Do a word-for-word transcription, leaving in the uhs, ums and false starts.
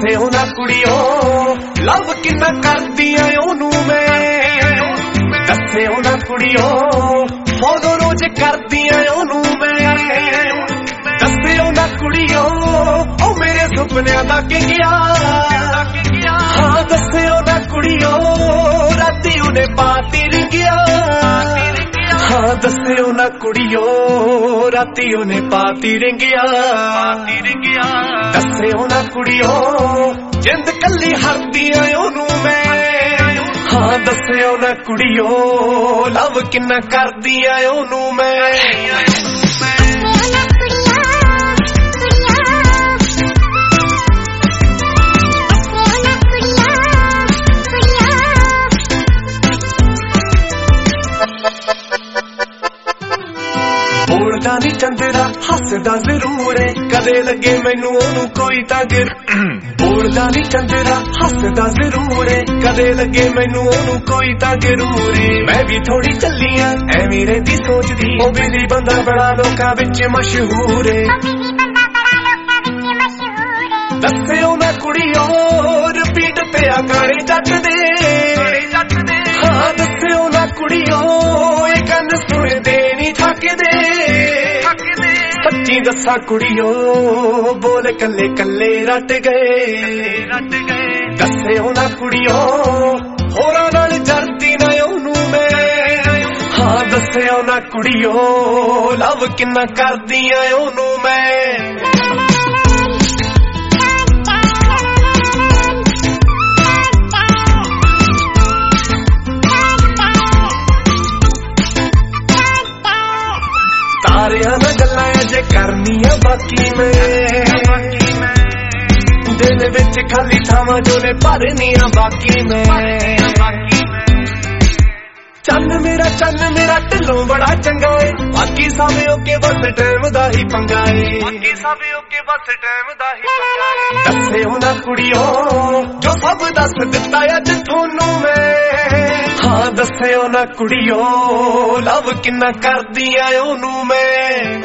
ਦੱਸਿਓ ਨਾ ਕੁੜੀਓ ਲਵ ਕਿੰਨਾ ਕਰਦੀ ਆ ਉਹਨੂੰ ਮੈਂ ਦੱਸਿਓ ਨਾ ਕੁੜੀਓ ਫੋਲੋ ਰੋਜ਼ ਕਰਦੀ ਆ ਉਹਨੂੰ ਮੈਂ ਦੱਸਿਓ ਨਾ ਕੁੜੀਓ ਉਹ ਮੇਰੇ ਸੁਪਨਿਆਂ ਦਾ ਕਿ ਗਿਆ ਹਾਂ ਦੱਸਿਓ ਨਾ ਕੁੜੀਓ ਰਾਤੀ ਉਹਨੇ ਪਾਤੀ ਰਿੰਗਿਆ ਹਾਂ ਦੱਸਿਓ ਨਾ ਕੁੜੀਓ ਰਾਤੀ ਉਹਨੇ ਪਾਤੀ ਰਿੰਗਿਆ ਦੱਸਿਓ ਨਾ ਕੁੜੀਓ ਜਿੰਦ ਕੱਲੀ ਹਰਦੀ ਆ ਉਹਨੂੰ ਮੈਂ ਹਾਂ ਦੱਸਿਓ ਨਾ ਕੁੜੀਓ ਲਵ ਕਿੰਨਾ ਕਰਦੀ ਆ ਉਹਨੂੰ ਮੈਂ ਬੋਲਦਾ ਨੀ ਚੰਦਰਾ ਹੱਸਦਾ ਜ਼ਰੂਰ ਏ ਕਦੇ ਲੱਗੇ ਮੈਨੂੰ ਉਹਨੂੰ ਕੋਈ ਤਾਂ ਗਿਰ ਬੋਲਦਾ ਨੀ ਚੰਦਰਾ ਹੱਸਦਾ ਜ਼ਰੂਰ ਏ ਕਦੇ ਲੱਗੇ ਮੈਨੂੰ ਉਹਨੂੰ ਕੋਈ ਤਾਂ ਜ਼ਰੂਰ ਏ ਮੈਂ ਵੀ ਥੋੜੀ ਚੱਲੀ ਆ ਐਵੇਂ ਰਹਿੰਦੀ ਸੋਚਦੀ ਉਹ ਬਿਜ਼ੀ ਬੰਦਾ ਬੜਾ ਲੋਕਾਂ ਵਿੱਚ ਮਸ਼ਹੂਰ ਏ ਦੱਸਿਓ ਨਾ ਕੁੜੀਓ ਰਿਪੀਟ ਤੇ ਆ ਗਾਣੇ ਜੱਟ ਦੇ ਹਾਂ ਦੱਸਿਓ ਨਾ ਕੁੜੀਓ ਇਹ ਕੰਨ ਸੁਣਦੇ ਨੀ ਥੱਕਦੇ ਸੱਚੀ ਦੱਸਾਂ ਕੁੜੀਓ ਬੋਲ ਕੱਲੇ ਕੱਲੇ ਰੱਟ ਗਏ ਦੱਸਿਓ ਨਾ ਕੁੜੀਓ ਹੋਰਾਂ ਨਾਲ ਜਰਦੀ ਨਾ ਉਹਨੂੰ ਮੈਂ ਹਾਂ ਦੱਸਿਓ ਨਾ ਕੁੜੀਓ ਲਵ ਕਿੰਨਾ ਕਰਦੀ ਆ ਉਹਨੂੰ ਮੈਂ ਤਾਰਿਆਂ ਨਾਲ ਗੱਲਾਂ ਅਜੇ ਕਰਨੀਆਂ ਬਾਕੀ ਮੈਂ ਦਿਲ ਵਿੱਚ ਖਾਲੀ ਥਾਵਾਂ ਜੋ ਨੇ ਭਰਨੀਆਂ ਬਾਕੀ ਮੈਂ ਚੰਨ ਮੇਰਾ ਚੰਨ ਮੇਰਾ ਢਿੱਲੋਂ ਬੜਾ ਚੰਗਾ ਏ ਬਾਕੀ ਸਭ ਓਕੇ ਬਸ ਟਾਈਮ ਦਾ ਹੀ ਪੰਗਾ ਏ ਬਾਕੀ ਸਭ ਓਕੇ ਬਸ ਟਾਈਮ ਦਾ ਹੀ ਪੰਗਾ ਏ ਦੱਸਿਓ ਨਾ ਕੁੜੀਓ ਜੋ ਸਭ ਦੱਸ ਦਿੱਤਾ ਅੱਜ ਤੁਹਾਨੂੰ ਮੈਂ ਹਾਂ ਦੱਸਿਓ ਨਾ ਕੁੜੀਓ ਲਵ ਕਿੰਨਾ ਕਰਦੀ ਆ ਉਹਨੂੰ ਮੈਂ